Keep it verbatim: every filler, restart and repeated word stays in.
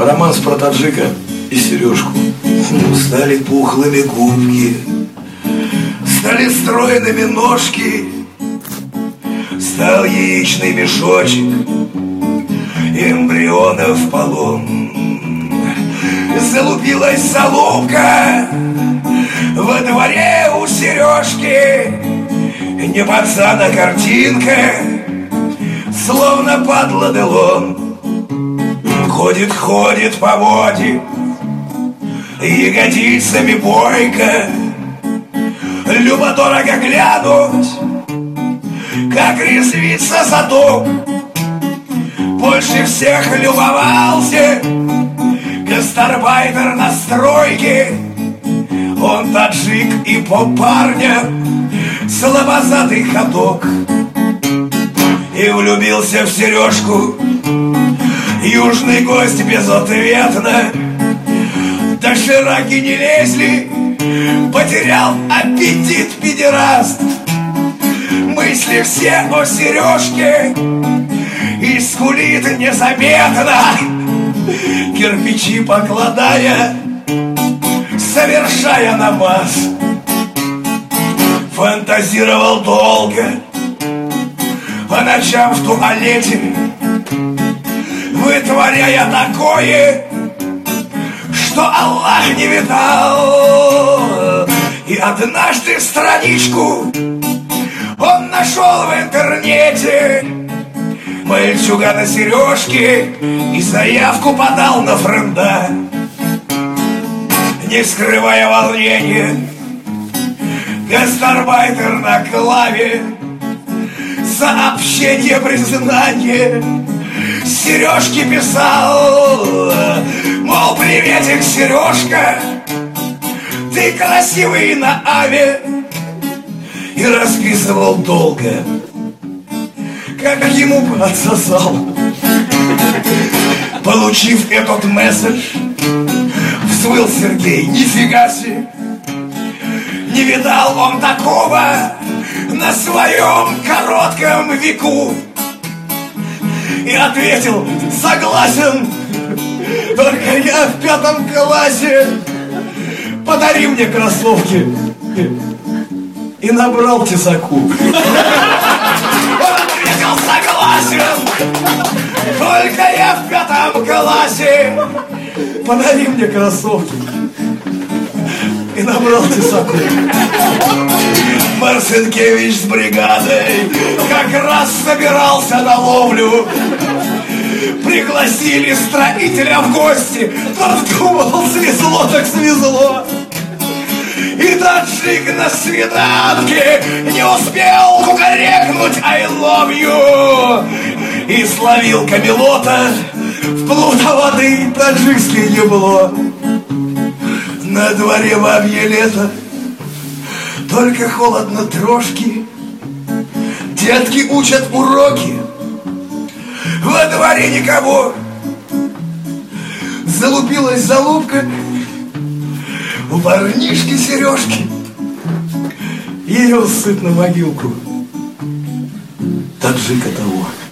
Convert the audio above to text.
Романс про таджика и Сережку. Стали пухлыми губки, стали стройными ножки, стал яичный мешочек эмбрионов полон. Залупилась залупка во дворе у Сережки. Не пацан, а картинка, словно под ладелон. Ходит, ходит по воде, ягодицами бойко. Любо-дорого глянуть, как резвится задок. Больше всех любовался гастарбайтер на стройке. Он таджик и по парням слабозадый ходок. И влюбился в Сережку южный гость безответно. Дошираки не лезли, потерял аппетит педераст. Мысли все о Сережке и скулит незаметно, кирпичи покладая, совершая намаз. Фантазировал долго, по ночам в туалете, вытворяя такое, что Аллах не видал. И однажды страничку он нашел в интернете мальчугана Сережки и заявку подал на френда. Не скрывая волнения, гастарбайтер на клаве сообщение признания Сережке писал, мол, приветик, Сережка, ты красивый на аве. И расписывал долго, как ему бы отсосал. Получив этот месседж, взвыл Сергей, нифига себе, не видал он такого на своем коротком веку. И ответил, согласен, только я в пятом классе, подари мне кроссовки. И набрал тесаку. Он ответил, согласен, только я в пятом классе, подари мне кроссовки. И набрал тесаку. Марцинкевич с бригадой как раз собирался на ловлю. Пригласили строителя в гости. Тот думал, свезло так свезло. И таджик на свиданке не успел кукарекнуть I love you. И словил камелота в плута воды таджикский ебло. На дворе бабье лето, только холодно трошки. Детки учат уроки, во дворе никого. Залупилась залупка у парнишки Сережки. Ее ссыт на могилку таджика того.